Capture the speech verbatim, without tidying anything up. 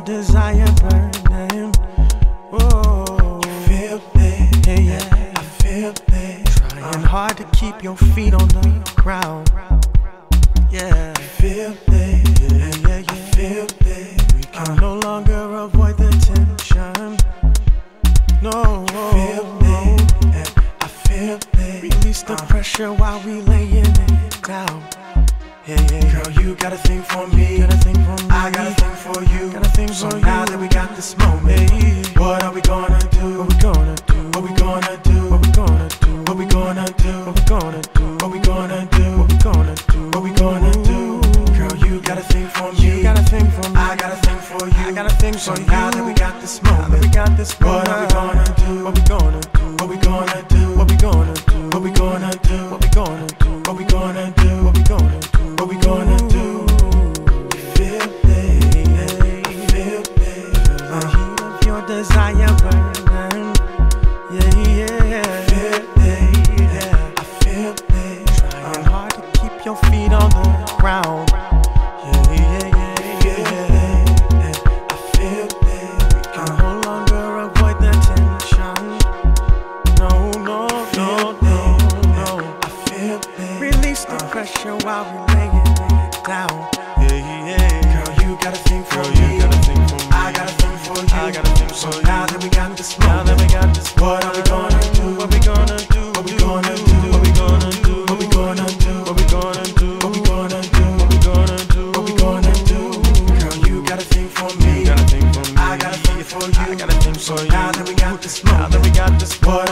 desire burning. Whoa, you feel me? hey, yeah, I feel me. trying hard to keep your feet on the ground. Yeah, You feel me? yeah, yeah, yeah. I feel me. We can no longer avoid the tension. No, Feel me? I feel me. release the pressure while we laying it down. Yeah, yeah, Girl, you got a thing for me. got a thing for me. I got a thing for you. Got a thing so for now you. that we got this moment, Hey, what are we gonna do? what we gonna do? What we gonna do? What we gonna do? What we gonna do? What we gonna do? What we gonna do? What we gonna do? What we gonna do? Girl, you got a thing for me. You got a thing for me. I got a thing for you. I got a thing so for you. now that we got this Now that we moment, got this what are we gonna do? What we gonna do? What we gonna do? What we gonna do? What we gonna do? What we gonna do? What we gonna do? What we gonna do? What we gonna do? You feel me? I feel me. The heat of your desire burning. Yeah, yeah, Feel me? yeah. I feel me. Trying hard to keep your feet on the ground. Yeah, yeah, yeah, yeah. I feel me. We can no longer avoid the tension. No, no, no, no, no. I feel me. Release the pressure while we laying it down. Yeah, yeah. Girl, you got a thing for Girl, me. you got a thing for me. I got a thing for you. I got a thing so for now you. that we got this Now that moment, we got this, what are we gonna do? What we gonna do? What we gonna do? What we gonna do? What we gonna do? What we gonna do? What we gonna do? What we gonna do? What we gonna do? Girl, you got a thing for me. You got a thing for me. I got a thing for you. I got a thing so for you. now that we got this Now that moment, we got this, what